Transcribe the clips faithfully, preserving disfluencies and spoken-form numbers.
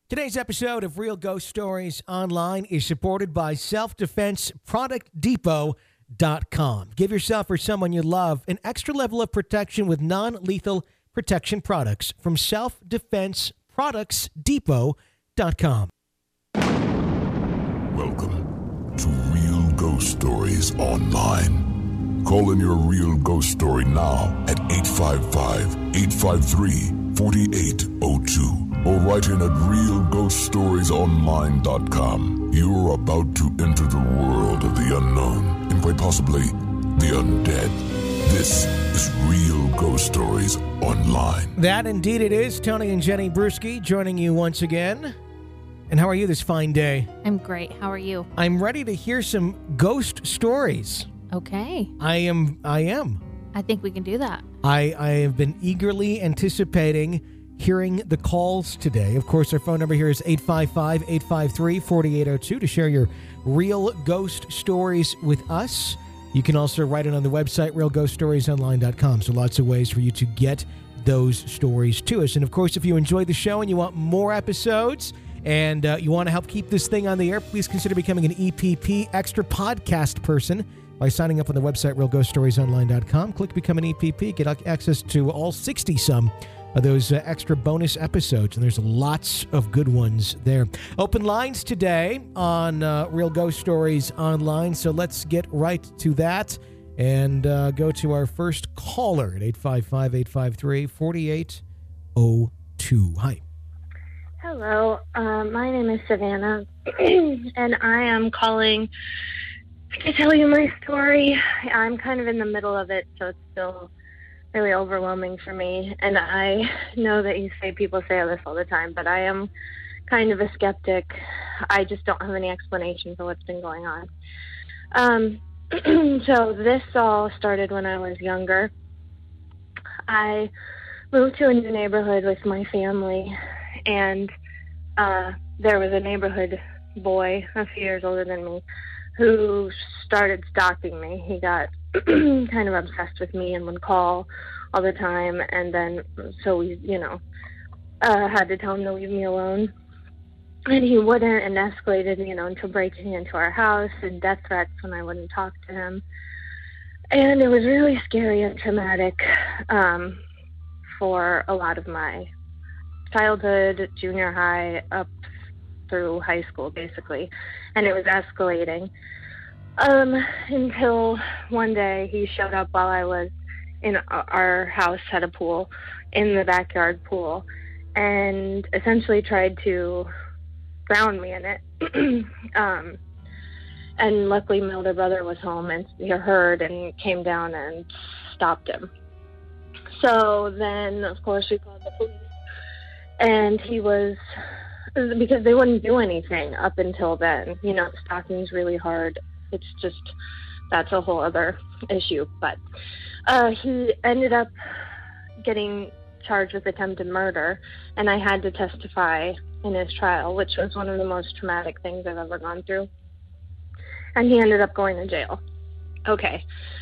Today's episode of Real Ghost Stories Online is supported by self defense product depot dot com. Give yourself or someone you love an extra level of protection with non-lethal protection products from self defense products depot dot com. Welcome to Real Ghost Stories Online. Call in your real ghost story now at eight five five, eight five three, four eight zero two or write in at real ghost stories online dot com. You're about to enter the world of the unknown and quite possibly the undead. This is Real Ghost Stories Online. That indeed it is. Tony and Jenny Bruschi joining you once again. And how are you this fine day? I'm great. How are you? I'm ready to hear some ghost stories. Okay. I am. I am. I think we can do that. I, I have been eagerly anticipating hearing the calls today. Of course, our phone number here is eight five five, eight five three, four eight zero two to share your real ghost stories with us. You can also write it on the website, real ghost stories online dot com. So lots of ways for you to get those stories to us. And of course, if you enjoy the show and you want more episodes and uh, you want to help keep this thing on the air, please consider becoming an E P P extra podcast person by signing up on the website, real ghost stories online dot com. Click Become an E P P. Get access to all sixty-some of those uh, extra bonus episodes, and there's lots of good ones there. Open lines today on uh, Real Ghost Stories Online, so let's get right to that and uh, go to our first caller at eight five five, eight five three, four eight zero two. Hi. Hello, uh, my name is Savannah, and I am calling to tell you my story. I'm kind of in the middle of it, so it's still really overwhelming for me. And I know that you say people say this all the time, but I am kind of a skeptic. I just don't have any explanation for what's been going on. Um, so this all started when I was younger. I moved to a new neighborhood with my family, and uh, there was a neighborhood boy a few years older than me who started stalking me. He got kind of obsessed with me and would call all the time, and then so we, you know, uh, had to tell him to leave me alone. And he wouldn't, and escalated, you know, into breaking into our house and death threats when I wouldn't talk to him. And it was really scary and traumatic um, for a lot of my childhood, junior high, up through high school, basically. And it was escalating um, until one day he showed up while I was in our house, had a pool, in the backyard pool, and essentially tried to drown me in it. um, and luckily my older brother was home and he heard and came down and stopped him. So then, of course, we called the police. And he was, because they wouldn't do anything up until then. You know, stalking's really hard. It's just, that's a whole other issue. But uh, he ended up getting charged with attempted murder, and I had to testify in his trial, which was one of the most traumatic things I've ever gone through. And he ended up going to jail. Okay.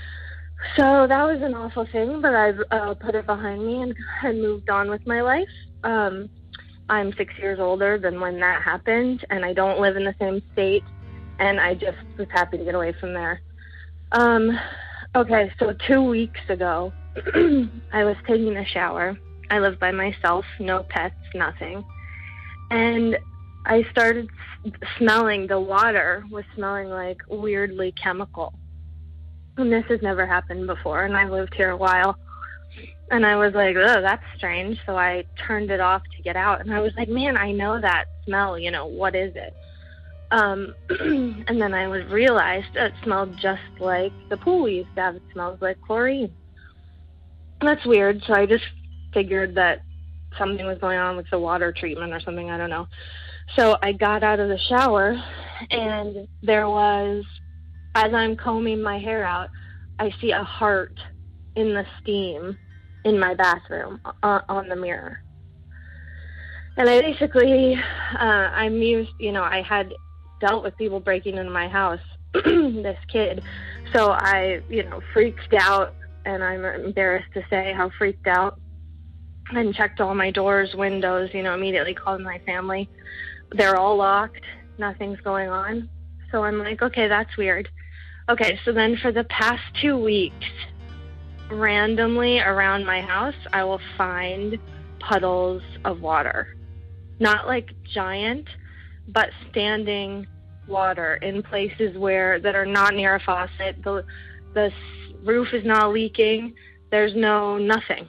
So that was an awful thing, but I've uh, put it behind me and, and moved on with my life. Um, I'm six years older than when that happened, and I don't live in the same state, and I just was happy to get away from there. Um, okay, so two weeks ago, I was taking a shower. I live by myself, no pets, nothing. And I started s- smelling, the water was smelling like weirdly chemical. And this has never happened before, and I've lived here a while. And I was like, oh, that's strange. So I turned it off to get out. And I was like, man, I know that smell. You know, what is it? Um, and then I was realized it smelled just like the pool we used to have. It smells like chlorine. That's weird. So I just figured that something was going on with the water treatment or something. I don't know. So I got out of the shower, and there was, as I'm combing my hair out, I see a heart in the steam in my bathroom uh, on the mirror. And I basically, uh, I'm used, you know, I had dealt with people breaking into my house, this kid. So I, you know, freaked out, and I'm embarrassed to say how freaked out. and checked all my doors, windows, you know, immediately called my family. They're all locked. Nothing's going on. So I'm like, okay, that's weird. Okay, so then for the past two weeks, randomly around my house, I will find puddles of water. Not like giant, but standing water in places where that are not near a faucet. The, the roof is not leaking. There's no nothing.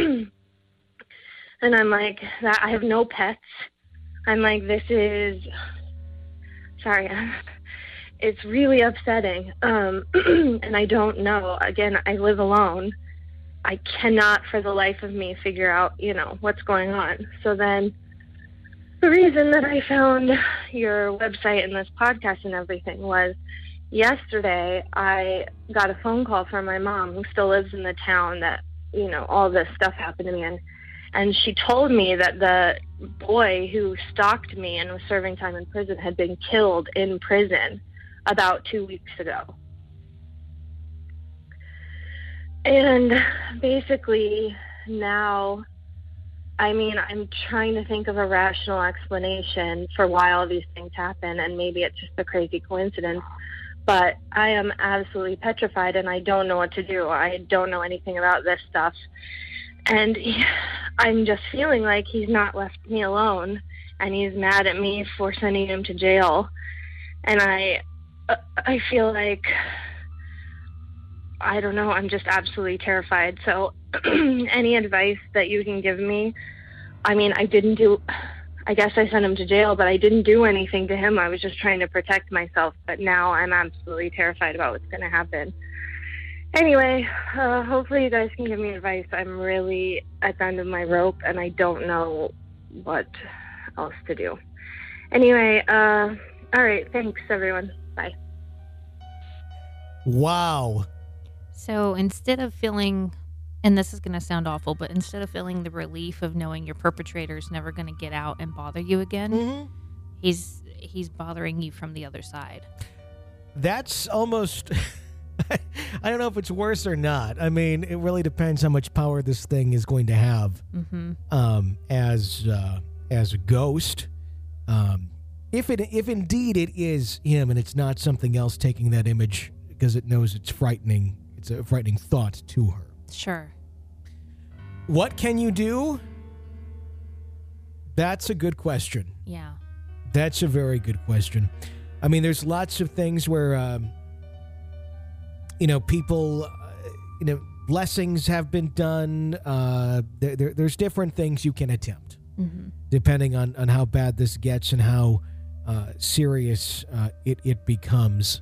And I'm like, that I have no pets. I'm like, this is, sorry, it's really upsetting. Um, and I don't know. Again, I live alone. I cannot for the life of me figure out, you know, what's going on. So then the reason that I found your website and this podcast and everything was yesterday I got a phone call from my mom, who still lives in the town that, you know, all this stuff happened to me in. And she told me that the boy who stalked me and was serving time in prison had been killed in prison about two weeks ago. And basically now, I mean, I'm trying to think of a rational explanation for why all these things happen, and maybe it's just a crazy coincidence. But I am absolutely petrified, and I don't know what to do. I don't know anything about this stuff. And I'm just feeling like he's not left me alone, and he's mad at me for sending him to jail. And I, I feel like, I don't know, I'm just absolutely terrified. So any advice that you can give me? I mean, I didn't do, I guess I sent him to jail, but I didn't do anything to him. I was just trying to protect myself. But now I'm absolutely terrified about what's going to happen. Anyway, uh, hopefully you guys can give me advice. I'm really at the end of my rope, and I don't know what else to do. Anyway, uh, all right. Thanks, everyone. Bye. Wow. So instead of feeling, and this is going to sound awful, but instead of feeling the relief of knowing your perpetrator is never going to get out and bother you again, Mm-hmm. he's he's bothering you from the other side. That's almost... I don't know if it's worse or not. I mean, it really depends how much power this thing is going to have Mm-hmm. um, as uh, as a ghost. Um, if it if indeed it is him and it's not something else taking that image because it knows it's frightening. It's a frightening thought to her. Sure. What can you do? That's a good question. Yeah. That's a very good question. I mean, there's lots of things where, um, you know, people, uh, you know, blessings have been done. Uh, there, there, there's different things you can attempt, Mm-hmm. depending on, on how bad this gets and how uh, serious uh, it, it becomes.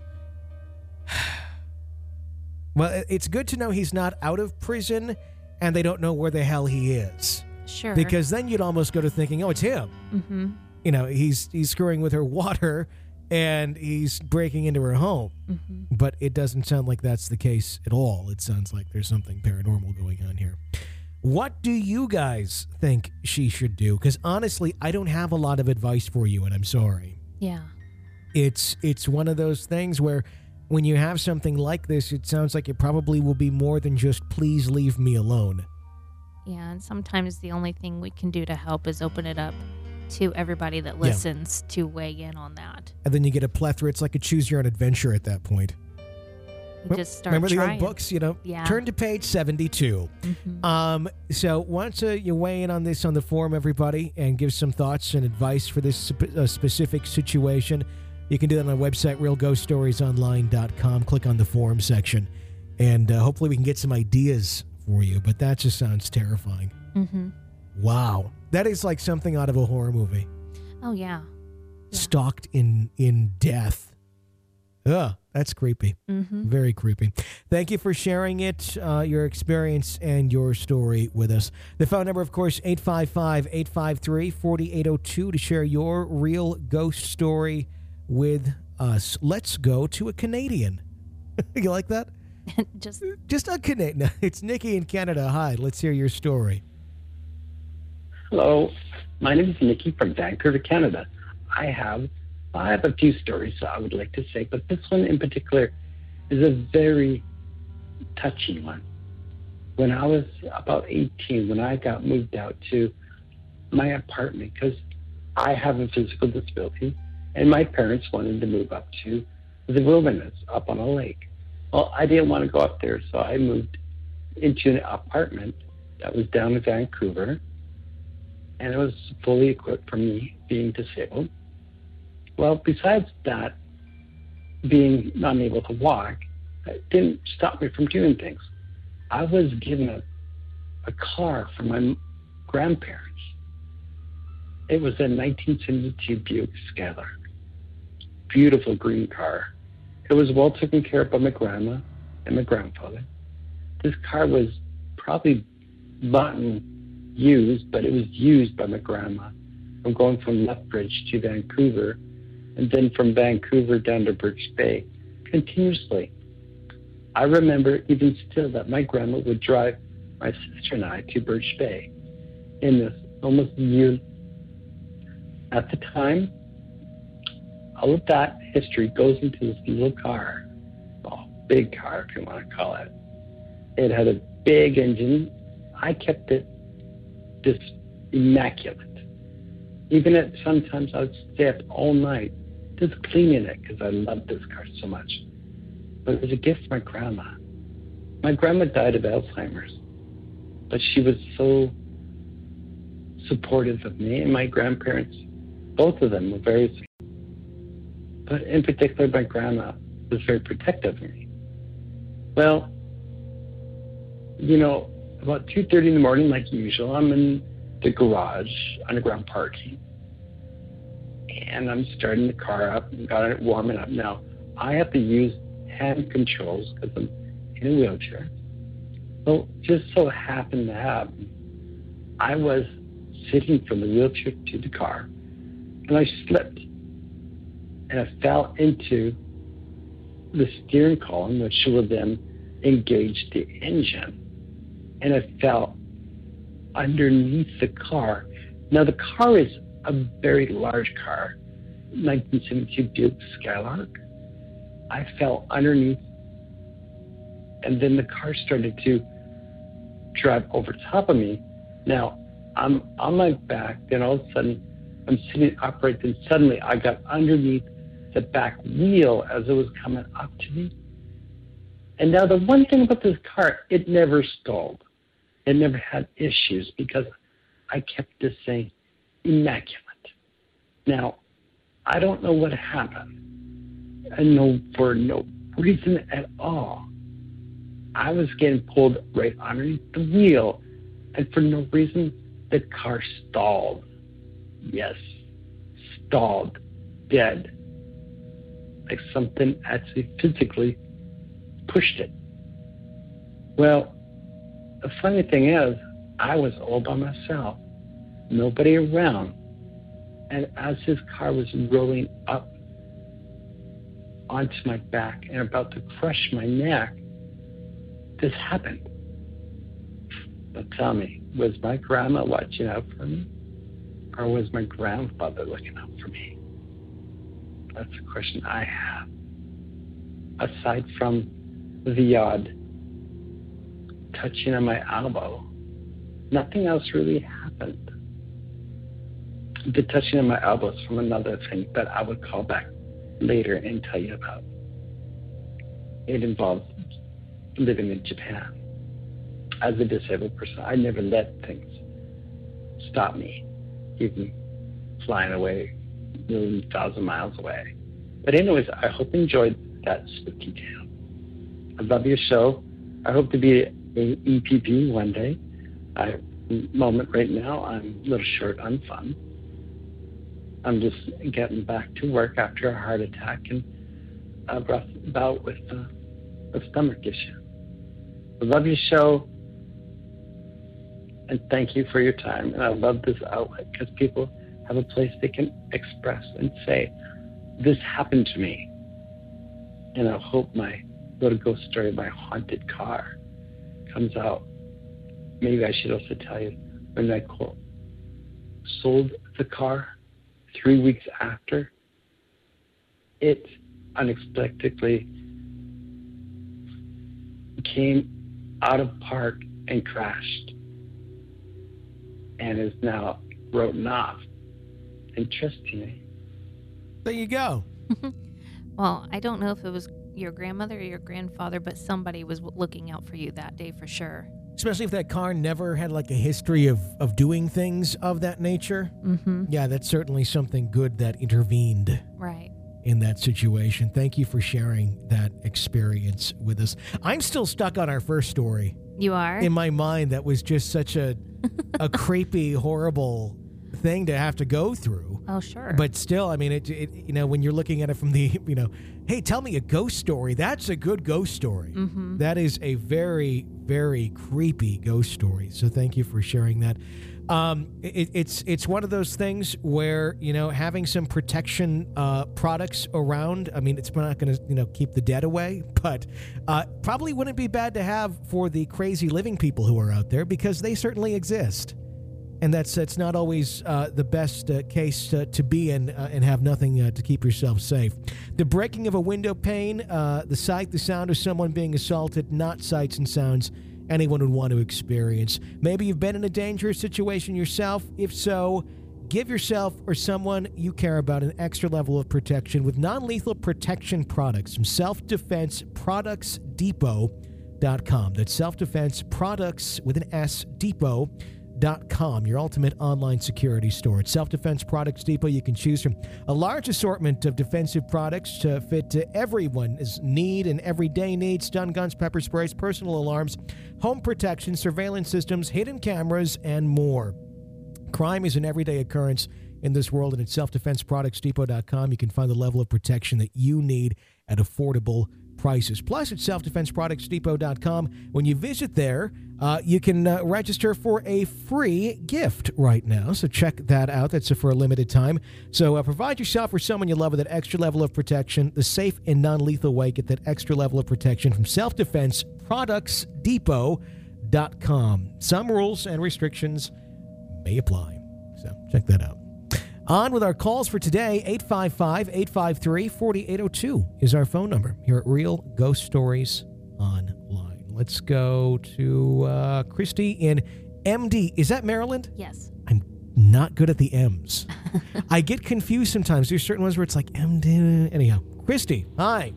Well, it's good to know he's not out of prison and they don't know where the hell he is. Sure. Because then you'd almost go to thinking, oh, it's him. Mm-hmm. You know, he's he's screwing with her water and he's breaking into her home. Mm-hmm. But it doesn't sound like that's the case at all. It sounds like there's something paranormal going on here. What do you guys think she should do? Because honestly, I don't have a lot of advice for you, and I'm sorry. Yeah. It's it's one of those things where when you have something like this, it sounds like it probably will be more than just please leave me alone. Yeah, and sometimes the only thing we can do to help is open it up to everybody that listens yeah. to weigh in on that. And then you get a plethora. It's like a choose your own adventure at that point. You just start Remember trying. the old books, you know? Yeah. Turn to page seventy-two. Mm-hmm. Um, so once uh, you weigh in on this on the forum, everybody, and give some thoughts and advice for this sp- uh, specific situation, you can do that on our website, real ghost stories online dot com. Click on the forum section, and uh, hopefully we can get some ideas for you. But that just sounds terrifying. Mm-hmm. Wow. That is like something out of a horror movie. Oh, yeah. Yeah. Stalked in, in death. Ugh, that's creepy. Mm-hmm. Very creepy. Thank you for sharing it, uh, your experience and your story with us. The phone number, of course, eight five five, eight five three, four eight zero two to share your real ghost story with us. Let's go to a Canadian. You like that? Just Just a Canadian. It's Nikki in Canada. Hi, let's hear your story. Hello, my name is Nikki from Vancouver, Canada. I have I have a few stories I would like to say, but this one in particular is a very touchy one. when I was about eighteen, when I got moved out to my apartment, because I have a physical disability, and my parents wanted to move up to the wilderness, up on a lake. Well, I didn't want to go up there, so I moved into an apartment that was down in Vancouver, and it was fully equipped for me being disabled. Well, besides that, being unable to walk, it didn't stop me from doing things. I was given a, a car from my grandparents. It was a nineteen seventy-two Buick Skylark. Beautiful green car. It was well taken care of by my grandma and my grandfather. This car was probably bought and used, but it was used by my grandma. I'm going from Lethbridge to Vancouver, and then from Vancouver down to Birch Bay continuously. I remember even still that my grandma would drive my sister and I to Birch Bay in this almost year. At the time, all of that history goes into this little car, well, big car if you want to call it. It had a big engine. I kept it just immaculate. Even at sometimes I would stay up all night just cleaning it because I loved this car so much. But it was a gift from my grandma. My grandma died of Alzheimer's, but she was so supportive of me, and my grandparents, both of them were very sweet. But in particular, my grandma was very protective of me. Well, you know, about two thirty in the morning, like usual, I'm in the garage, underground parking, and I'm starting the car up and got it warming up. Now, I have to use hand controls because I'm in a wheelchair. Well, just so happened to happen, I was sitting from the wheelchair to the car, and I slipped, and I fell into the steering column, which will then engage the engine, and I fell underneath the car. Now, the car is a very large car, nineteen seventy-two Buick Skylark. I fell underneath, and then the car started to drive over top of me. Now, I'm on my back, then all of a sudden, I'm sitting upright, then suddenly I got underneath the back wheel as it was coming up to me. And now the one thing about this car, it never stalled. It never had issues because I kept this thing immaculate. Now, I don't know what happened. And no, for no reason at all, I was getting pulled right underneath the wheel, and for no reason, the car stalled. Yes, stalled, dead. Like something actually physically pushed it. Well, the funny thing is, I was all by myself, nobody around, and as this car was rolling up onto my back and about to crush my neck, this happened. But tell me, was my grandma watching out for me? Or was my grandfather looking out for me? That's a question I have. Aside from the odd touching on my elbow, nothing else really happened. The touching on my elbow is from another thing that I would call back later and tell you about. It involves living in Japan. As a disabled person, I never let things stop me, even flying away a million thousand miles away. But anyways, I hope you enjoyed that spooky tale. I love your show. I hope to be an E P P one day. I moment right now, I'm a little short on fun. I'm just getting back to work after a heart attack and a rough bout with uh, a stomach issue. I love your show, and thank you for your time. And I love this outlet because people have a place they can express and say, this happened to me. And I hope my little ghost story, my haunted car, comes out. Maybe I should also tell you, when I quote, sold the car three weeks after, it unexpectedly came out of park and crashed and is now written off. Interesting. There you go. Well, I don't know if it was your grandmother or your grandfather, but somebody was looking out for you that day for sure. Especially if that car never had like a history of, of doing things of that nature. Mm-hmm. Yeah, that's certainly something good that intervened Right. in that situation. Thank you for sharing that experience with us. I'm still stuck on our first story. You are? In my mind, that was just such a a creepy, horrible thing to have to go through. Oh, sure. But still, I mean, it, it you know, when you're looking at it from the, you know, hey, tell me a ghost story. That's a good ghost story. Mm-hmm. That is a very, very creepy ghost story. So thank you for sharing that. Um, it, it's it's one of those things where, you know, having some protection uh, products around, I mean, it's not going to, you know, keep the dead away, but uh, probably wouldn't be bad to have for the crazy living people who are out there, because they certainly exist. And that's that's not always uh, the best uh, case uh, to be in uh, and have nothing uh, to keep yourself safe. The breaking of a window pane, uh, the sight, the sound of someone being assaulted, not sights and sounds anyone would want to experience. Maybe you've been in a dangerous situation yourself. If so, give yourself or someone you care about an extra level of protection with non-lethal protection products from Self Defense Products Depot dot com. That's Self Defense Products with an S, Depot dot com, your ultimate online security store. At Self Defense Products Depot, you can choose from a large assortment of defensive products to fit to everyone's need and everyday needs: stun guns, pepper sprays, personal alarms, home protection, surveillance systems, hidden cameras, and more. Crime is an everyday occurrence in this world, and at Self Defense Products Depot dot com, you can find the level of protection that you need at affordable prices. Plus, at Self Defense Products Depot dot com, when you visit there, uh, you can uh, register for a free gift right now. So check that out. That's for a limited time. So uh, provide yourself or someone you love with that extra level of protection, the safe and non-lethal way. Get that extra level of protection from Self Defense Products Depot dot com. Some rules and restrictions may apply. So check that out. On with our calls for today. Eight five five, eight five three, four eight zero two is our phone number here at Real Ghost Stories Online. Let's go to uh, Christy in M D. Is that Maryland? Yes. I'm not good at the M's. I get confused sometimes. There's certain ones where it's like M D. Anyhow, Christy, hi.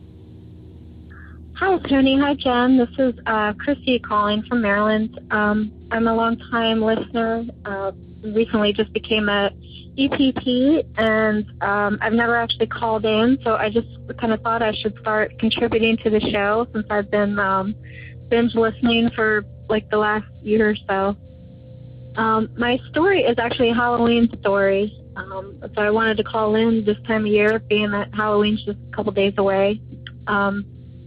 Hi, Tony. Hi, Jen. This is uh, Christy calling from Maryland. Um, I'm a long-time listener. Uh, recently just became a E P P, and um, I've never actually called in, so I just kind of thought I should start contributing to the show since I've been um, binge listening for like the last year or so. Um, my story is actually a Halloween story, um, so I wanted to call in this time of year, being that Halloween's just a couple days away. Um,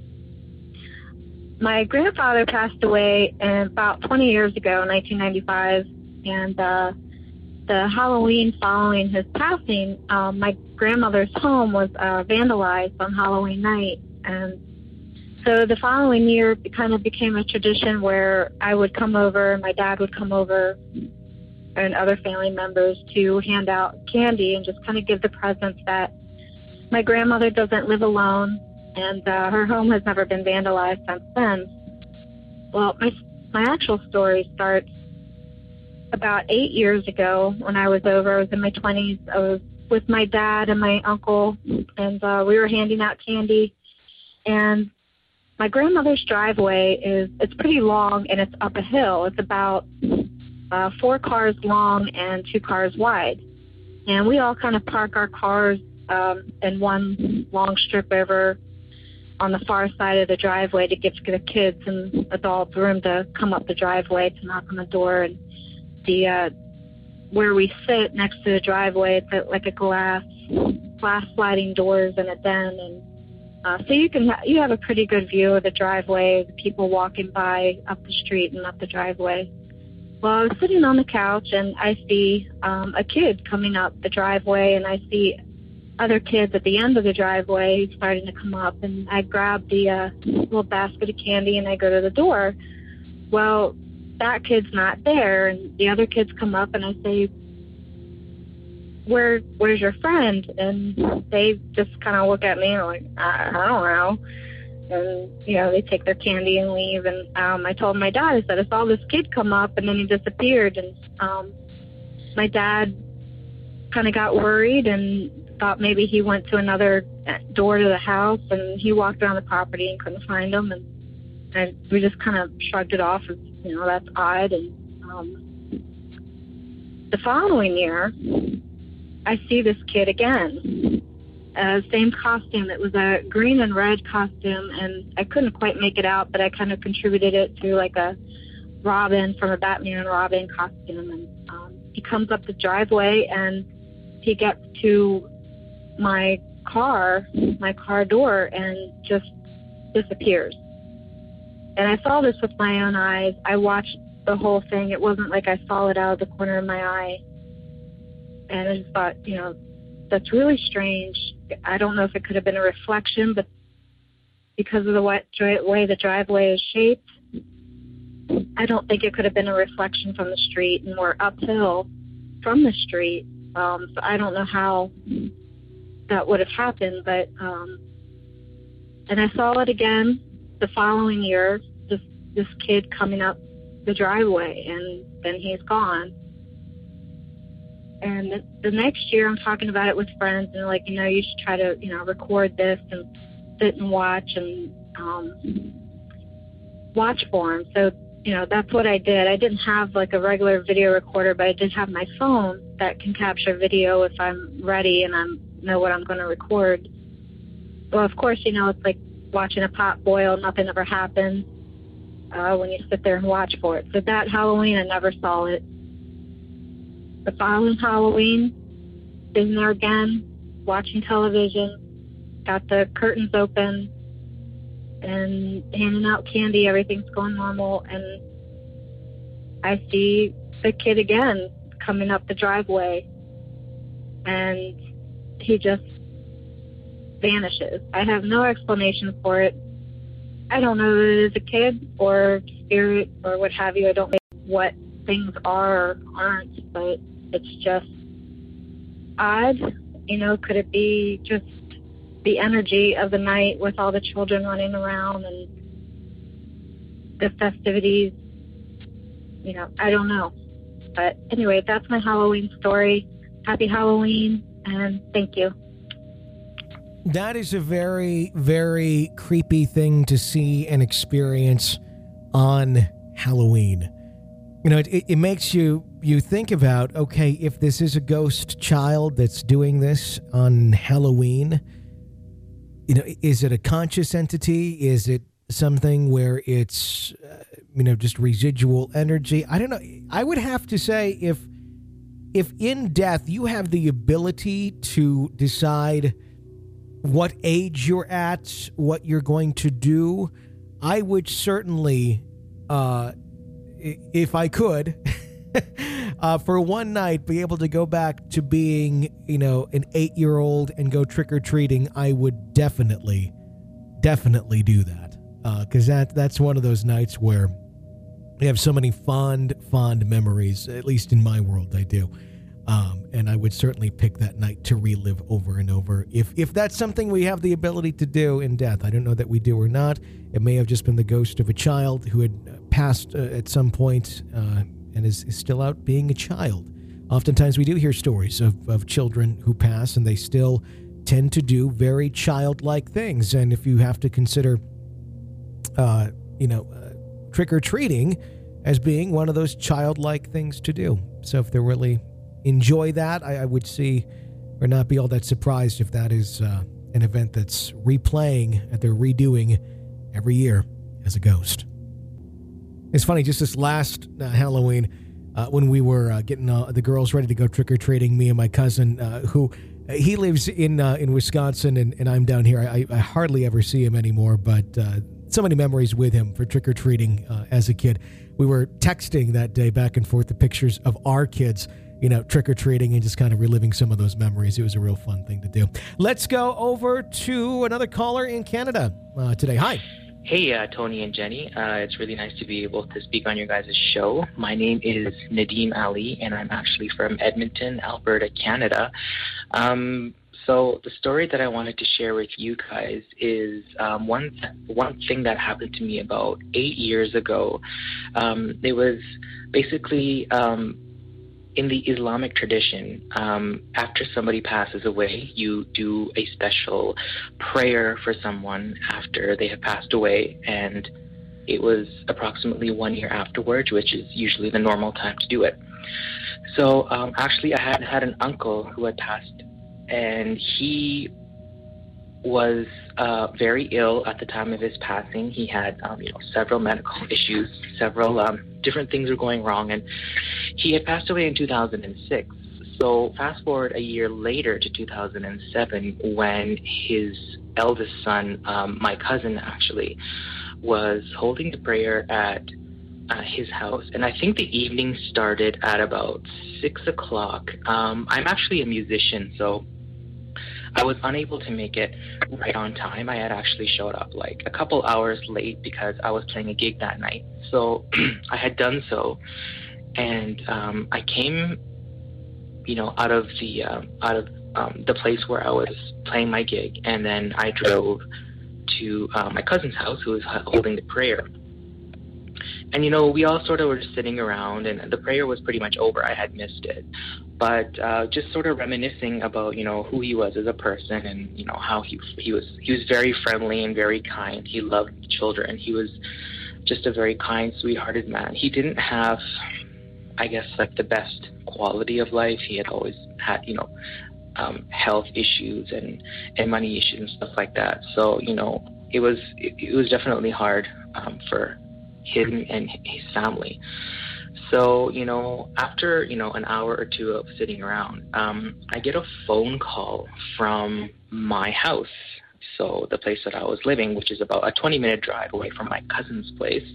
my grandfather passed away about twenty years ago, nineteen ninety-five, and uh, the Halloween following his passing, um, my grandmother's home was uh, vandalized on Halloween night. And so the following year, it kind of became a tradition where I would come over, my dad would come over, and other family members to hand out candy and just kind of give the presence that my grandmother doesn't live alone, and uh, her home has never been vandalized since then. Well, my, my actual story starts about eight years ago when I was over. I was in my twenties. I was with my dad and my uncle, and uh, we were handing out candy. And my grandmother's driveway is it's pretty long, and it's up a hill. It's about uh, four cars long and two cars wide. And we all kind of park our cars um, in one long strip over on the far side of the driveway to give the kids and adults room to come up the driveway to knock on the door. And the uh, where we sit next to the driveway, it's a, like a glass glass sliding doors and a den, and uh, so you can ha- you have a pretty good view of the driveway, the people walking by up the street and up the driveway. Well, I was sitting on the couch and I see um, a kid coming up the driveway, and I see other kids at the end of the driveway starting to come up, and I grab the uh, little basket of candy and I go to the door. Well, that kid's not there, and the other kids come up, and I say, where where's your friend? And they just kind of look at me and are like, I, I don't know. and, you know, they take their candy and leave. And um, I told my dad, I said, I saw this kid come up, and then he disappeared. And um, my dad kind of got worried and thought maybe he went to another door to the house, and he walked around the property and couldn't find him. And, and we just kind of shrugged it off as, you know, that's odd. And um, the following year, I see this kid again. Uh, same costume. It was a green and red costume, and I couldn't quite make it out, but I kind of contributed it to like a Robin from a Batman and Robin costume. And um, he comes up the driveway, and he gets to my car, my car door, and just disappears. And I saw this with my own eyes. I watched the whole thing. It wasn't like I saw it out of the corner of my eye. And I just thought, you know, that's really strange. I don't know if it could have been a reflection, but because of the way the driveway is shaped, I don't think it could have been a reflection from the street, and we're uphill from the street. Um, so I don't know how that would have happened, but um, and I saw it again the following year, this, this kid coming up the driveway, and then he's gone. And the, the next year, I'm talking about it with friends, and like, you know, you should try to, you know, record this and sit and watch and um, watch for him. So, you know, that's what I did. I didn't have like a regular video recorder, but I did have my phone that can capture video if I'm ready and I know what I'm going to record. Well, of course, you know, it's like watching a pot boil. Nothing ever happens uh, when you sit there and watch for it. So that Halloween, I never saw it. The following Halloween, sitting there again, watching television, got the curtains open, and handing out candy. Everything's going normal, and I see the kid again coming up the driveway, and he just vanishes. I have no explanation for it. I don't know that it is a kid or spirit or what have you. I don't know what things are or aren't, but it's just odd. You know, could it be just the energy of the night with all the children running around and the festivities? You know, I don't know. But anyway, that's my Halloween story. Happy Halloween, and thank you. That is a very, very creepy thing to see and experience on Halloween. You know, it, it makes you, you think about, okay, if this is a ghost child that's doing this on Halloween, you know, is it a conscious entity? Is it something where it's, uh, you know, just residual energy? I don't know. I would have to say if, if in death you have the ability to decide what age you're at, what you're going to do, I would certainly, uh, if I could, uh, for one night, be able to go back to being, you know, an eight-year-old and go trick-or-treating. I would definitely, definitely do that. Because uh, that that's one of those nights where I have so many fond, fond memories, at least in my world, I do. Um, and I would certainly pick that night to relive over and over. If if that's something we have the ability to do in death, I don't know that we do or not. It may have just been the ghost of a child who had passed uh, at some point uh, and is, is still out being a child. Oftentimes we do hear stories of, of children who pass, and they still tend to do very childlike things. And if you have to consider, uh, you know, uh, trick-or-treating as being one of those childlike things to do. So if they're really enjoy that, I, I would see or not be all that surprised if that is uh, an event that's replaying, that they're redoing every year as a ghost. It's funny, just this last uh, Halloween, uh, when we were uh, getting uh, the girls ready to go trick-or-treating, me and my cousin, uh, who uh, he lives in uh, in Wisconsin, and, and I'm down here. I, I hardly ever see him anymore, but uh, so many memories with him for trick-or-treating uh, as a kid. We were texting that day back and forth the pictures of our kids, you know, trick-or-treating, and just kind of reliving some of those memories. It was a real fun thing to do. Let's go over to another caller in Canada uh, today. Hi. Hey, uh, Tony and Jenny. Uh, it's really nice to be able to speak on your guys' show. My name is Nadeem Ali, and I'm actually from Edmonton, Alberta, Canada. Um, So the story that I wanted to share with you guys is um, one one thing that happened to me about eight years ago. Um, it was basically um, in the Islamic tradition. Um, after somebody passes away, you do a special prayer for someone after they have passed away, and it was approximately one year afterwards, which is usually the normal time to do it. So um, actually, I had had an uncle who had passed, and he was uh, very ill at the time of his passing. He had, um, you know, several medical issues, several um, different things were going wrong, and he had passed away in two thousand six. So fast forward a year later to two thousand seven, when his eldest son, um, my cousin actually, was holding the prayer at uh, his house, and I think the evening started at about six o'clock. Um, I'm actually a musician, so I was unable to make it right on time. I had actually showed up like a couple hours late because I was playing a gig that night. So I had done so, and um, I came, you know, out of the uh, out of um, the place where I was playing my gig, and then I drove to uh, my cousin's house, who was holding the prayer. And, you know, we all sort of were just sitting around, and the prayer was pretty much over. I had missed it. But uh, just sort of reminiscing about, you know, who he was as a person, and, you know, how he he was he was very friendly and very kind. He loved children. He was just a very kind, sweethearted man. He didn't have, I guess, like the best quality of life. He had always had, you know, um, health issues and, and money issues and stuff like that. So, you know, it was it, it was definitely hard um, for him and his family. So, you know, after, you know, an hour or two of sitting around, um, I get a phone call from my house. So the place that I was living, which is about a twenty minute drive away from my cousin's place.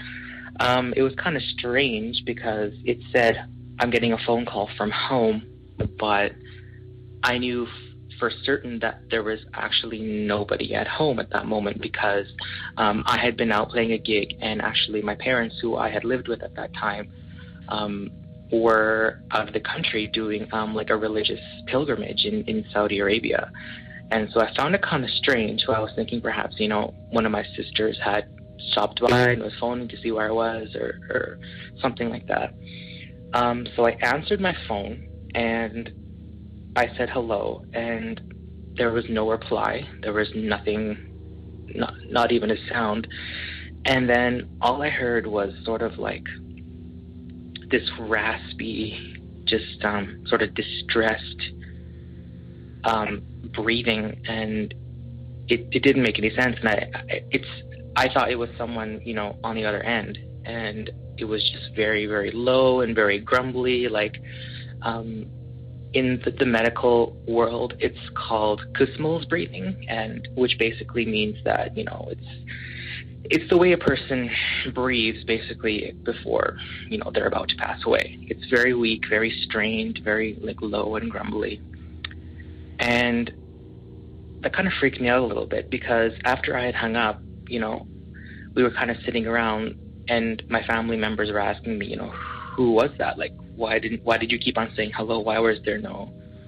Um, it was kind of strange because it said, I'm getting a phone call from home, but I knew for certain that there was actually nobody at home at that moment because um, I had been out playing a gig, and actually my parents, who I had lived with at that time, um, were out of the country doing um, like a religious pilgrimage in, in Saudi Arabia. And so I found it kind of strange. So I was thinking perhaps, you know, one of my sisters had stopped by and was phoning to see where I was, or, or something like that. Um, so I answered my phone, and I said hello, and there was no reply. There was nothing, not, not even a sound. And then all I heard was sort of like this raspy, just um, sort of distressed um, breathing, and it, it didn't make any sense. And I, it's, I thought it was someone, you know, on the other end, and it was just very, very low and very grumbly, like. Um, In the, the medical world, it's called Kussmaul's breathing, and which basically means that, you know, it's it's the way a person breathes basically before, you know, they're about to pass away. It's very weak, very strained, very like low and grumbly. And that kind of freaked me out a little bit because after I had hung up, you know, we were kind of sitting around, and my family members were asking me, you know, who was that? Like, why didn't why did you keep on saying hello? Why was there no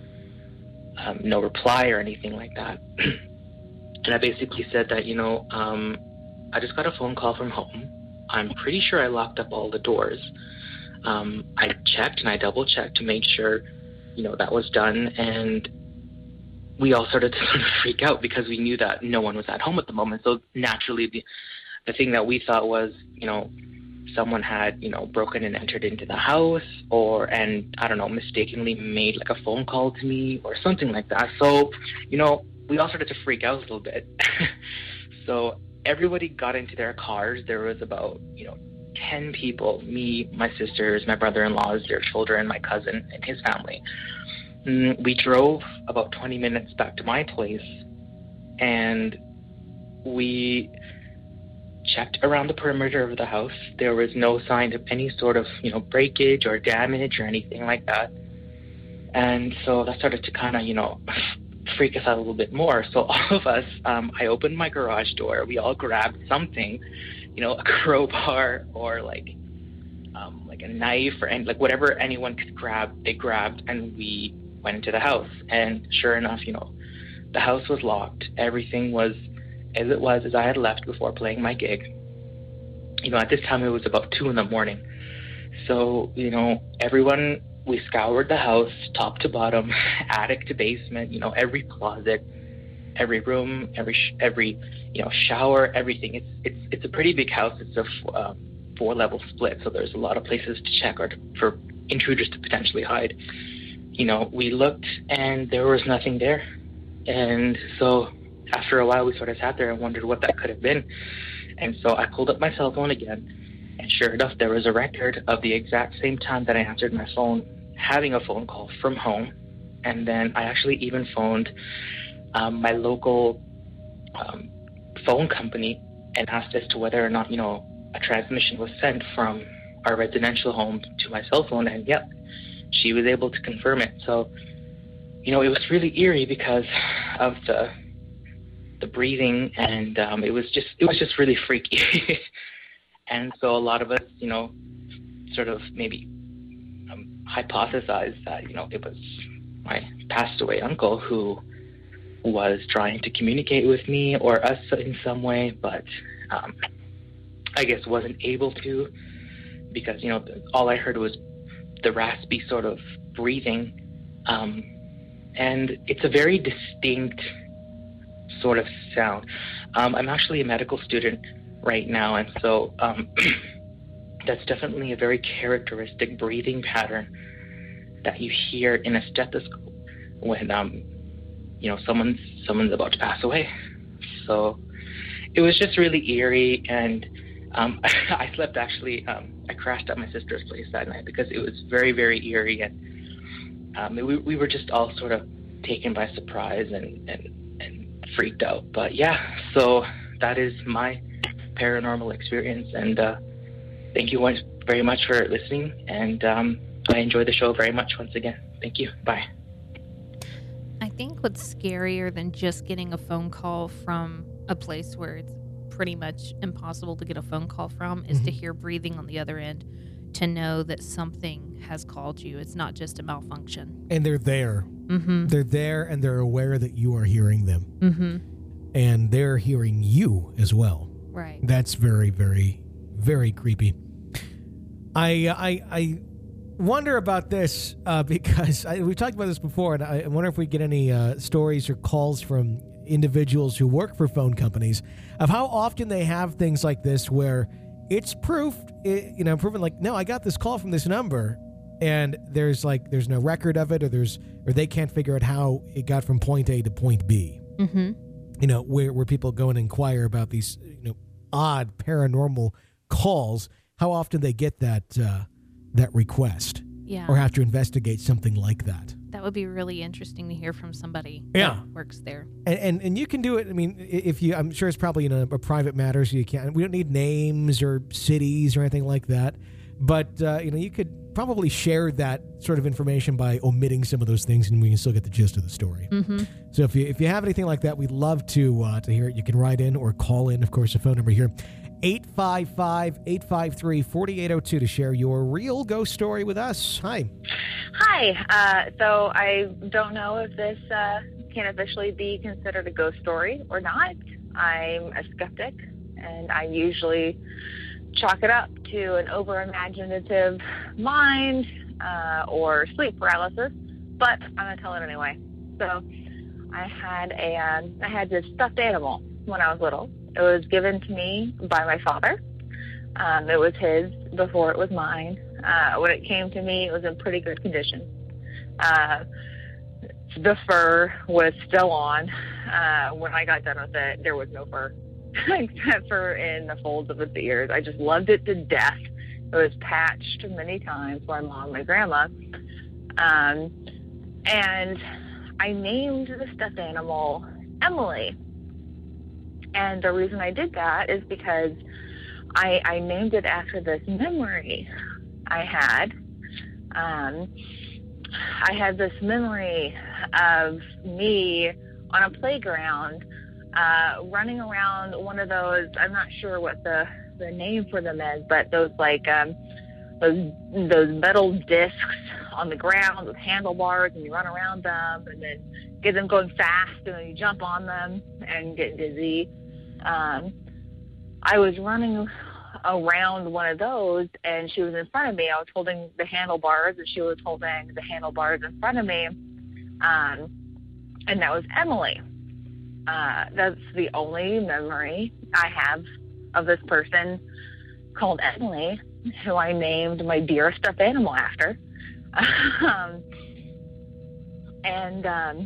um, no reply or anything like that? And I basically said that, you know, um, I just got a phone call from home. I'm pretty sure I locked up all the doors. Um, I checked and I double checked to make sure, you know, that was done. And we all started to sort of freak out because we knew that no one was at home at the moment. So naturally, the the thing that we thought was, you know, someone had, you know, broken and entered into the house, or, and I don't know, mistakenly made like a phone call to me or something like that. So, you know, we all started to freak out a little bit. So everybody got into their cars. There was about, you know, ten people, me, my sisters, my brother-in-laws, their children, my cousin, and his family. Mm, we drove about twenty minutes back to my place, and we checked around the perimeter of the house. There was no sign of any sort of, you know, breakage or damage or anything like that. And so that started to kind of, you know, freak us out a little bit more. So all of us, um, I opened my garage door. We all grabbed something, you know, a crowbar or like, um, like a knife or and like whatever anyone could grab, they grabbed, and we went into the house, and sure enough, you know, the house was locked. Everything was as it was as I had left before playing my gig. You know, at this time it was about two in the morning. So, you know, everyone, we scoured the house top to bottom, attic to basement, you know, every closet, every room, every sh- every you know shower, everything. It's it's it's a pretty big house. It's a uh, four level split, so there's a lot of places to check or to, for intruders to potentially hide. You know, we looked and there was nothing there, and so after a while we sort of sat there and wondered what that could have been. And so I pulled up my cell phone again, and sure enough, there was a record of the exact same time that I answered my phone, having a phone call from home. And then I actually even phoned um, my local um, phone company and asked as to whether or not, you know, a transmission was sent from our residential home to my cell phone, and yep, she was able to confirm it. So, you know, it was really eerie because of the the breathing, and um, it was just it was just really freaky. And so a lot of us, you know, sort of maybe um, hypothesized that, you know, it was my passed away uncle who was trying to communicate with me or us in some way, but um, I guess wasn't able to, because, you know, all I heard was the raspy sort of breathing. Um, and it's a very distinct sort of sound. Um, I'm actually a medical student right now, and so um, that's definitely a very characteristic breathing pattern that you hear in a stethoscope when um, you know someone's someone's about to pass away. So it was just really eerie, and um, I slept actually. Um, I crashed at my sister's place that night because it was very, very eerie, and um, we we were just all sort of taken by surprise and and, and freaked out. But yeah, so that is my paranormal experience, and uh, thank you once very much for listening, and um, I enjoyed the show very much once again. Thank you. Bye. I think what's scarier than just getting a phone call from a place where it's pretty much impossible to get a phone call from is mm-hmm. to hear breathing on the other end, to know that something has called you. It's not just a malfunction. And they're there. Mm-hmm. They're there, and they're aware that you are hearing them. Mm-hmm. And they're hearing you as well. Right. That's very, very, very creepy. I I I wonder about this uh, because I, we talked about this before, and I wonder if we get any uh, stories or calls from individuals who work for phone companies of how often they have things like this where it's proof, it, you know, proven like, no, I got this call from this number, and there's like there's no record of it, or there's or they can't figure out how it got from point A to point B. Mm-hmm. You know, where where people go and inquire about these, you know, odd paranormal calls, how often they get that uh, that request, yeah, or have to investigate something like that. That would be really interesting to hear from somebody yeah. that works there. And, and and you can do it. I mean, if you, I'm sure it's probably in a, a private matter, so you can't. We don't need names or cities or anything like that. But uh, you know, you could probably share that sort of information by omitting some of those things, and we can still get the gist of the story. Mm-hmm. So if you if you have anything like that, we'd love to uh, to hear it. You can write in or call in. Of course, the phone number here, eight five five, eight five three, four eight zero two, to share your real ghost story with us. Hi. Hi. Uh, so I don't know if this uh, can officially be considered a ghost story or not. I'm a skeptic, and I usually chalk it up to an over-imaginative mind uh, or sleep paralysis, but I'm going to tell it anyway. So I had a, um, I had this stuffed animal when I was little. It was given to me by my father. Um, it was his before it was mine. Uh, when it came to me, it was in pretty good condition. Uh, the fur was still on. Uh, when I got done with it, there was no fur except for in the folds of its ears. I just loved it to death. It was patched many times by my mom and my grandma. Um, and I named the stuffed animal Emily. And the reason I did that is because I, I named it after this memory I had. Um, I had this memory of me on a playground uh, running around one of those, I'm not sure what the, the name for them is, but those like um, those those metal discs on the ground with handlebars, and you run around them, and then get them going fast, and then you jump on them and get dizzy. Um, I was running around one of those, and she was in front of me. I was holding the handlebars, and she was holding the handlebars in front of me, um, and that was Emily. Uh, that's the only memory I have of this person called Emily, who I named my dearest stuffed animal after. um, and um,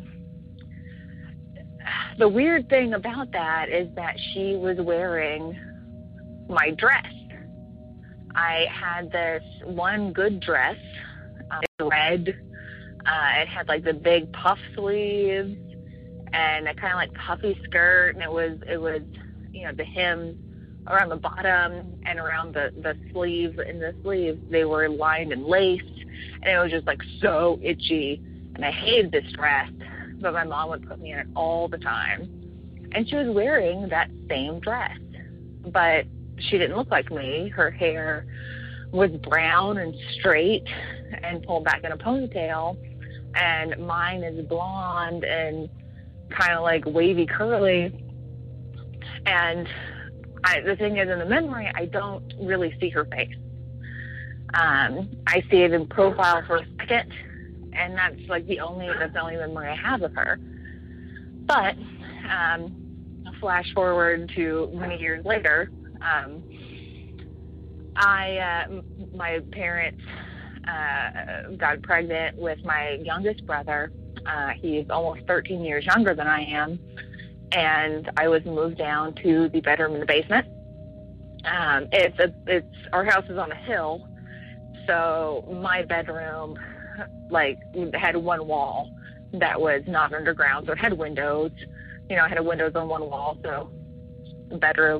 the weird thing about that is that she was wearing my dress. I had this one good dress, uh, red. Uh, it had like the big puff sleeves and a kind of like puffy skirt, and it was it was you know the hem around the bottom and around the the sleeves. In the sleeves, they were lined and laced, and it was just like so itchy. And I hated this dress, but my mom would put me in it all the time. And she was wearing that same dress, but she didn't look like me. Her hair was brown and straight and pulled back in a ponytail, and mine is blonde and kind of like wavy curly. And I, the thing is, in the memory, I don't really see her face. Um, I see it in profile for a second, and that's like the only that's the only memory I have of her. But um, flash forward to many years later, um, I uh, my parents uh, got pregnant with my youngest brother. Uh, he's almost thirteen years younger than I am, and I was moved down to the bedroom in the basement. Um, it's a, it's our house is on a hill, so my bedroom like had one wall that was not underground, so it had windows. You know, I had windows on one wall, so bedroom.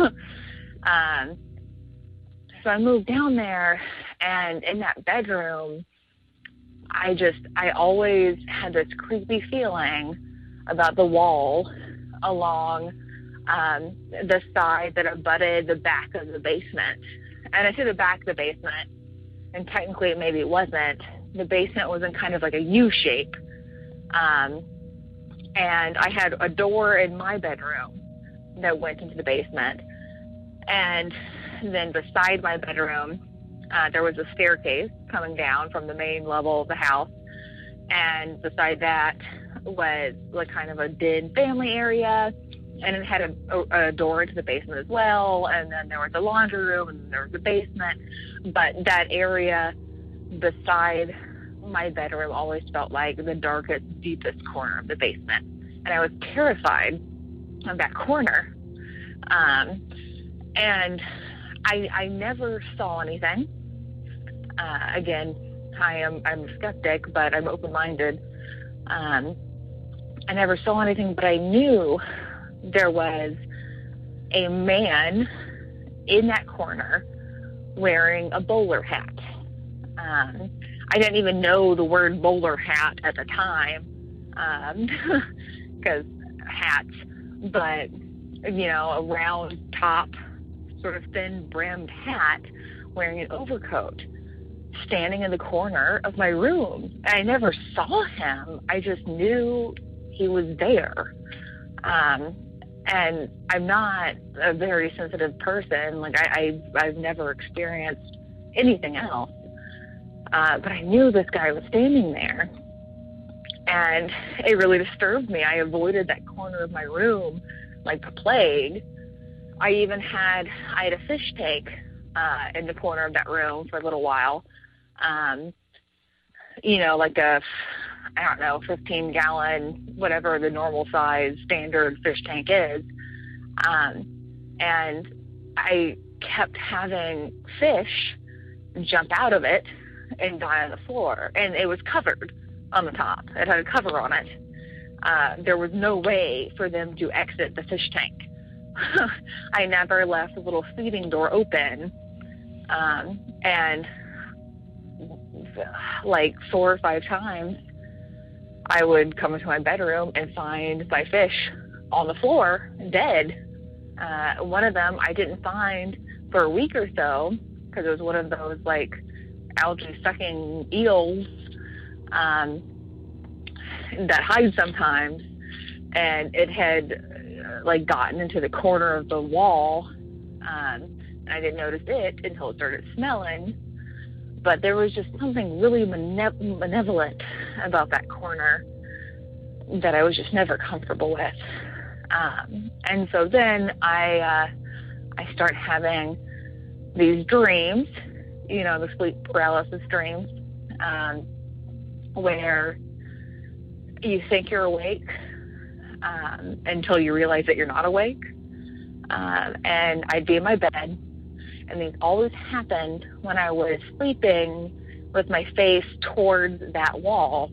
um, so I moved down there, and in that bedroom, I just, I always had this creepy feeling about the wall along um, the side that abutted the back of the basement. And I say the back of the basement, and technically maybe it wasn't. The basement was in kind of like a U shape. Um, and I had a door in my bedroom that went into the basement. And then beside my bedroom, uh, there was a staircase coming down from the main level of the house. And beside that was like kind of a den family area. And it had a, a, a door into the basement as well. And then there was a laundry room, and there was a basement. But that area beside my bedroom always felt like the darkest, deepest corner of the basement. And I was terrified of that corner. Um, and I, I never saw anything. Uh, again, I am, I'm a skeptic, but I'm open-minded. Um, I never saw anything, but I knew there was a man in that corner wearing a bowler hat. Um, I didn't even know the word bowler hat at the time, because um, hats, but, you know, a round top, sort of thin brimmed hat, wearing an overcoat, standing in the corner of my room. I never saw him. I just knew he was there. Um, and I'm not a very sensitive person. Like, I, I, I've never experienced anything else. Uh, but I knew this guy was standing there, and it really disturbed me. I avoided that corner of my room like the plague. I even had, I had a fish tank uh, in the corner of that room for a little while. Um, you know, like a, I don't know, fifteen gallon, whatever the normal size standard fish tank is. Um, and I kept having fish jump out of it and die on the floor, and it was covered on the top. It had a cover on it. Uh, there was no way for them to exit the fish tank. I never left the little feeding door open, um, and like four or five times, I would come into my bedroom and find my fish on the floor, dead. Uh, one of them I didn't find for a week or so, because it was one of those like algae sucking eels um, that hide sometimes, and it had uh, like gotten into the corner of the wall. Um, and I didn't notice it until it started smelling. But there was just something really mane- malevolent about that corner that I was just never comfortable with. Um, and so then I uh, I start having these dreams, you know, the sleep paralysis dreams, um, where you think you're awake um, until you realize that you're not awake. Um, and I'd be in my bed, and these always happened when I was sleeping with my face towards that wall.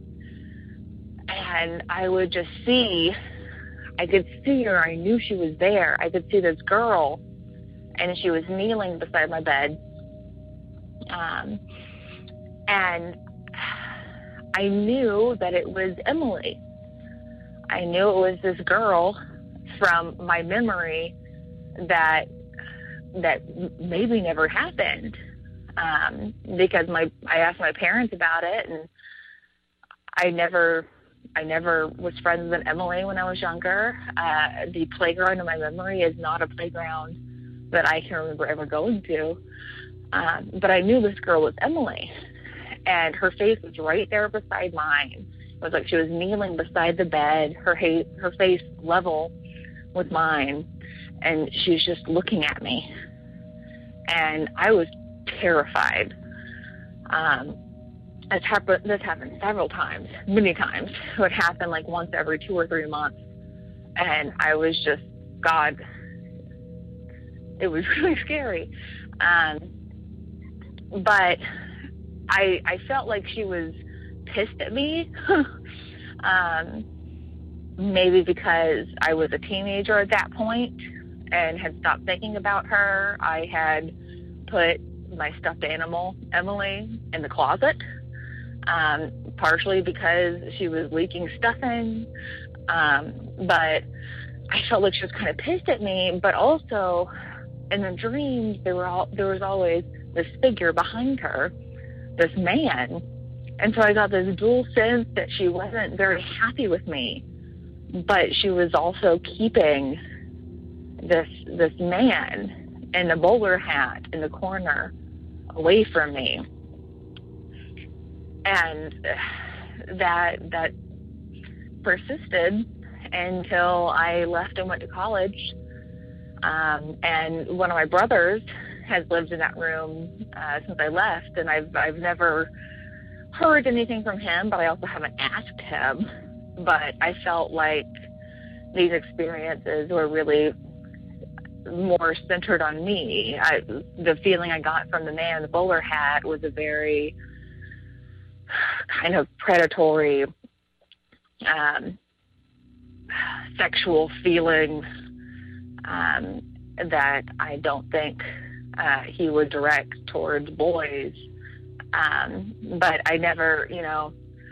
And I would just see, I could see her, I knew she was there. I could see this girl, and she was kneeling beside my bed. Um, and I knew that it was Emily. I knew it was this girl from my memory that that maybe never happened, um, because my I asked my parents about it, and I never I never was friends with Emily when I was younger. Uh, the playground in my memory is not a playground that I can remember ever going to, um, but I knew this girl was Emily, and her face was right there beside mine. It was like she was kneeling beside the bed, her ha- her face level with mine, and she was just looking at me. And I was terrified. Um, this, happened, this happened several times, many times. It would happen like once every two or three months. And I was just, God, it was really scary. Um, but I, I felt like she was pissed at me. um, maybe because I was a teenager at that point and had stopped thinking about her. I had put my stuffed animal, Emily, in the closet, um, partially because she was leaking stuffing. Um, but I felt like she was kind of pissed at me, but also in the dreams, there were all, there was always this figure behind her, this man. And so I got this dual sense that she wasn't very happy with me, but she was also keeping this this man in the bowler hat in the corner away from me. And that that persisted until I left and went to college. Um, and one of my brothers has lived in that room uh, since I left, and I've I've never heard anything from him, but I also haven't asked him. But I felt like these experiences were really more centered on me. I, the feeling I got from the man in the bowler hat was a very kind of predatory, um, sexual feeling um, that I don't think uh, he would direct towards boys. Um, but I never, you know,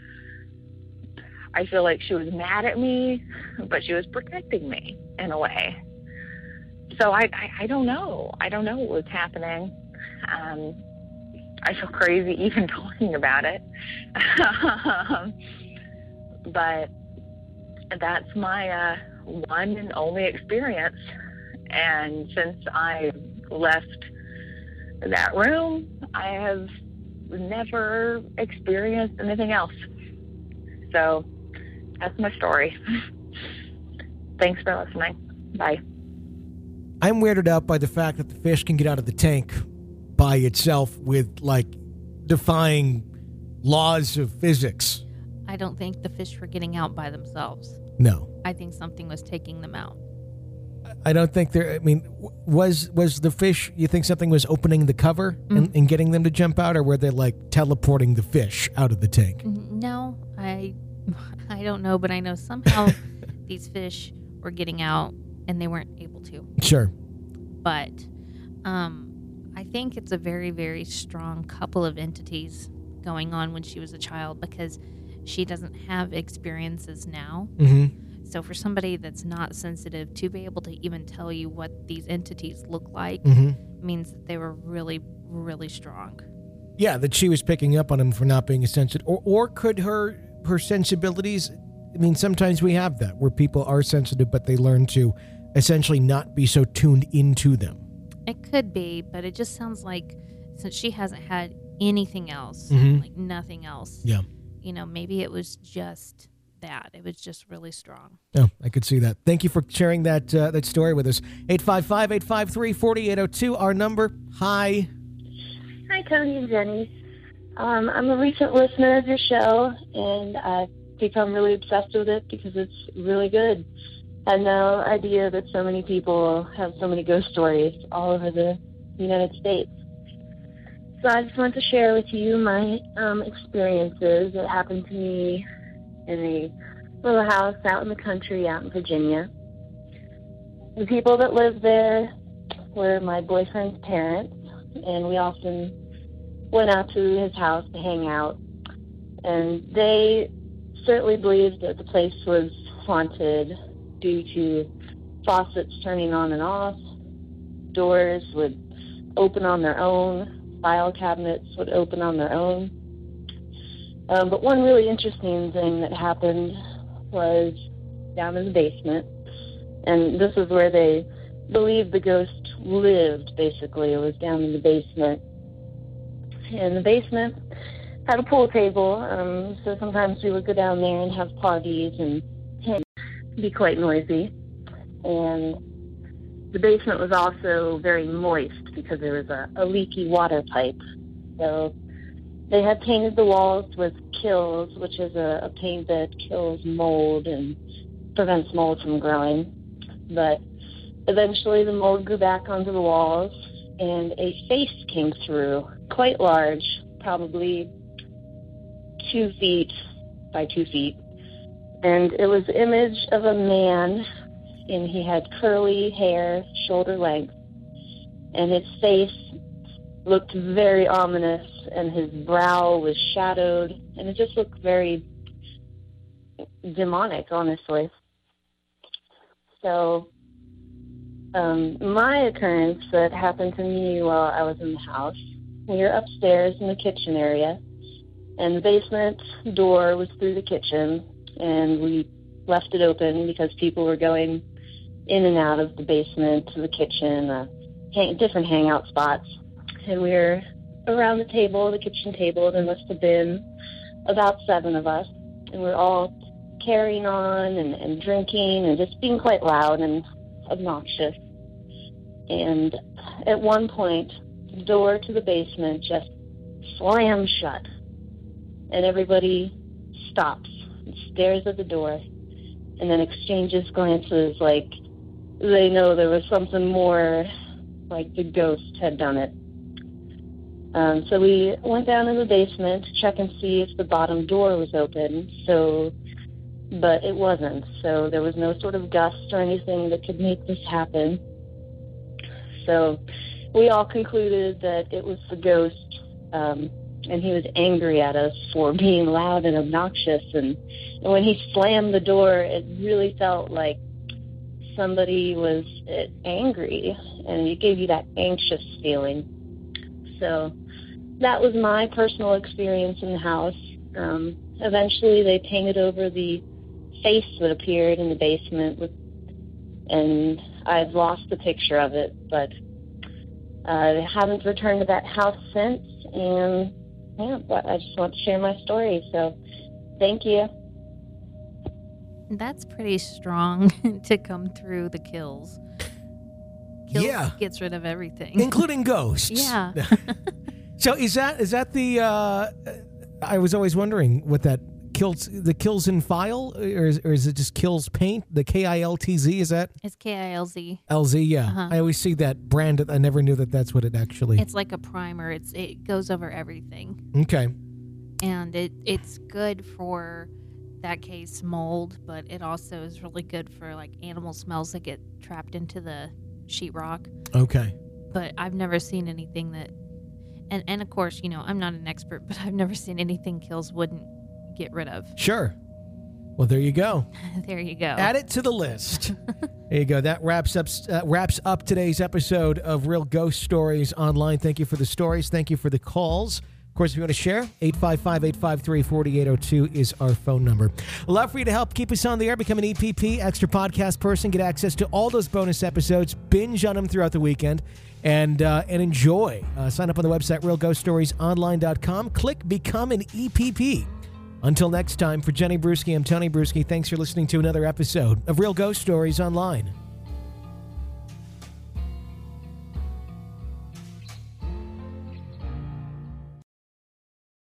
I feel like she was mad at me, but she was protecting me in a way. So I, I, I don't know. I don't know what was happening. Um, I feel crazy even talking about it. But that's my uh, one and only experience. And since I left that room, I have never experienced anything else. So that's my story. Thanks for listening. Bye. I'm weirded out by the fact that the fish can get out of the tank by itself with, like, defying laws of physics. I don't think the fish were getting out by themselves. No. I think something was taking them out. I don't think there, I mean, was was the fish, you think something was opening the cover mm-hmm. and, and getting them to jump out, or were they, like, teleporting the fish out of the tank? No, I, I don't know, but I know somehow these fish were getting out and they weren't able to. Sure. But um, I think it's a very, very strong couple of entities going on when she was a child, because she doesn't have experiences now. Mm-hmm. So for somebody that's not sensitive to be able to even tell you what these entities look like mm-hmm. means that they were really, really strong. Yeah, that she was picking up on him for not being sensitive. Or, or could her her sensibilities, I mean, sometimes we have that where people are sensitive, but they learn to essentially not be so tuned into them. It could be, but it just sounds like since she hasn't had anything else, Mhm. like nothing else, Yeah. you know, maybe it was just that. It was just really strong. Oh, I could see that. Thank you for sharing that uh, that story with us. eight five five, eight five three, four eight zero two, our number. Hi. Hi, Tony and Jenny. Um, I'm a recent listener of your show, and I've become really obsessed with it because it's really good. I had no idea that so many people have so many ghost stories all over the United States. So I just want to share with you my um, experiences that happened to me in a little house out in the country out in Virginia. The people that lived there were my boyfriend's parents, and we often went out to his house to hang out. And they certainly believed that the place was haunted due to faucets turning on and off, doors would open on their own, file cabinets would open on their own. Um, but one really interesting thing that happened was down in the basement, and this is where they believed the ghost lived, basically. It was down in the basement. And the basement had a pool table, um, so sometimes we would go down there and have parties and be quite noisy. And the basement was also very moist because there was a, a leaky water pipe. So they had painted the walls with Kills, which is a, a paint that kills mold and prevents mold from growing. But eventually the mold grew back onto the walls, and a face came through, quite large, probably two feet by two feet. And it was the image of a man, and he had curly hair, shoulder length, and his face looked very ominous, and his brow was shadowed, and it just looked very demonic, honestly. So um, my occurrence that happened to me while I was in the house, we were upstairs in the kitchen area, and the basement door was through the kitchen, and we left it open because people were going in and out of the basement to the kitchen, uh, hang, different hangout spots. And we were around the table, the kitchen table. There must have been about seven of us, and we we're all carrying on and, and drinking and just being quite loud and obnoxious. And at one point, the door to the basement just slams shut, and everybody stops and stares at the door, and then exchanges glances like they know there was something more, like the ghost had done it. Um, so we went down in the basement to check and see if the bottom door was open, so, but it wasn't. So there was no sort of gust or anything that could make this happen. So we all concluded that it was the ghost, um, and he was angry at us for being loud and obnoxious. And, and when he slammed the door, it really felt like somebody was uh, angry, and it gave you that anxious feeling. So that was my personal experience in the house. Um, eventually, they painted over the face that appeared in the basement, with, and I've lost the picture of it, but I haven't returned to that house since, and yeah, but I just want to share my story, so thank you. That's pretty strong to come through the Kills. Kills Yeah. gets rid of everything. Including ghosts. Yeah. So is that is that the, uh, I was always wondering what that kills, the Kills in file, or is, or is it just Kills paint, the K I L T Z, is that? It's K I L Z. L Z, yeah. Uh-huh. I always see that brand. I never knew that that's what it actually. It's like a primer. It's It goes over everything. Okay. And it it's good for that case mold, but it also is really good for like animal smells that get trapped into the sheetrock. Okay. But I've never seen anything that, and, and of course, you know, I'm not an expert, but I've never seen anything Kills wouldn't get rid of. Sure. Well, there you go. There you go. Add it to the list. There you go. That wraps up uh, wraps up today's episode of Real Ghost Stories Online. Thank you for the stories. Thank you for the calls. Of course, if you want to share, eight five five, eight five three, four eight zero two is our phone number. I'd love for you to help keep us on the air. Become an E P P, extra podcast person. Get access to all those bonus episodes. Binge on them throughout the weekend. And uh, and enjoy. Uh, sign up on the website, real ghost stories online dot com. Click Become an E P P. Until next time, for Jenny Bruschi, I'm Tony Bruschi. Thanks for listening to another episode of Real Ghost Stories Online.